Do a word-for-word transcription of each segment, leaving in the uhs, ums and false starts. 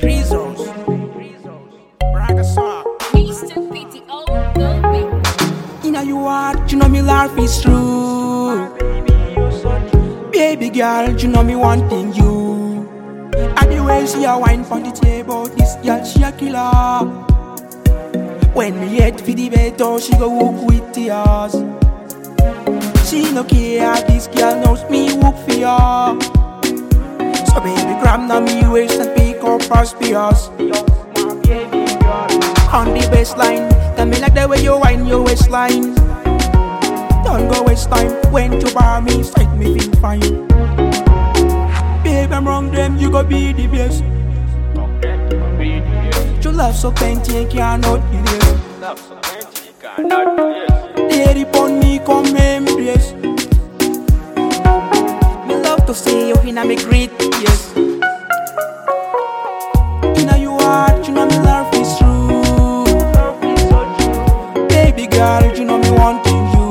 Rizos, Braga song. Inna your heart, you know me life is true. Baby girl, you know me wanting you. And the way she a wine pon the table, this girl she a killer. When me head for the bed, oh she go walk with tears. She no care, this girl knows me walk for ya. So baby, grab na me waist and pick up our spears. On the baseline, tell me like the way you wind your waistline. Don't go waste time when you bar me, fight me feel fine. Baby, I'm wrong, them you go be the best. Your love so plenty, you cannot erase. Love so plenty, you cannot erase. Lady upon me, come embrace. Me love to see you in a me great, yes. Inna your heart, you know me love is true. Baby girl, you know me wanting you.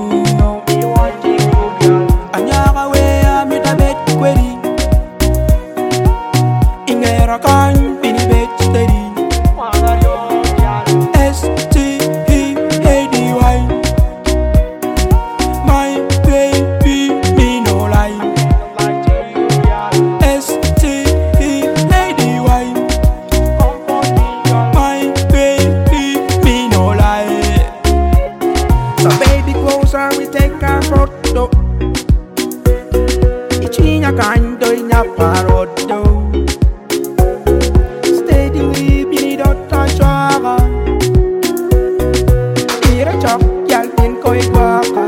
Anyaga way I'm in a bed query. Ingera kan bini bed steady. S T E A D Y. My baby, me no lie. S T E A D Y. My baby, me no lie. So baby, closer, we take our photo. Ichinya kando ina parodo. Steady we be dota chara. Ira chok yal in koi guaka.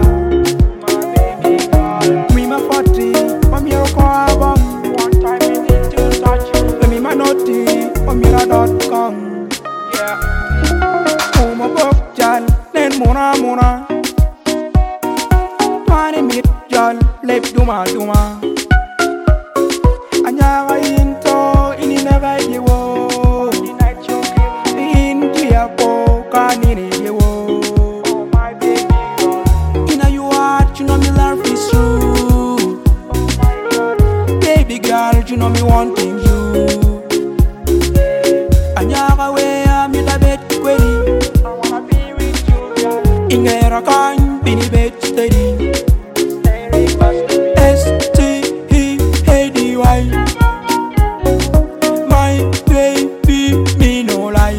Me ma forty, mam yero ko abam. One time we need to touch you. Let me ma naughty, mamira dot com. Yeah. Oh my bok jal, len mona mona. Twenty minute jal, lep duma duma. Anyaga into ininaga yewo. India po kanini yewo. Inna your heart, you know me love is true. Baby girl, you know me wanting you. Anyaga way I'm in the bed query. Ingera kan bini bed steady. S T E A D Y. My baby, me no lie.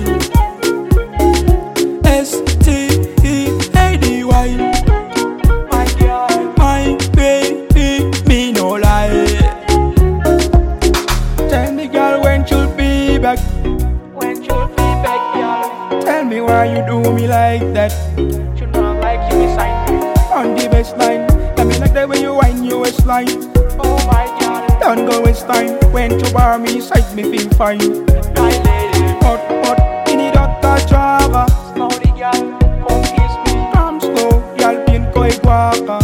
S T E A D Y. My girl, my baby, me no lie. Tell me, girl, when you'll be back. When you'll be back, girl. Tell me why you do me like that. You know, like you beside me. On the baseline, tell me like the way you wind your waistline. Oh my God, don't go waste time when you bar me, sight me feel fine. My lady, hot, hot, in it hot, touch Java. Slowly, girl, come kiss me. I'm slow, y'all been koi guaka.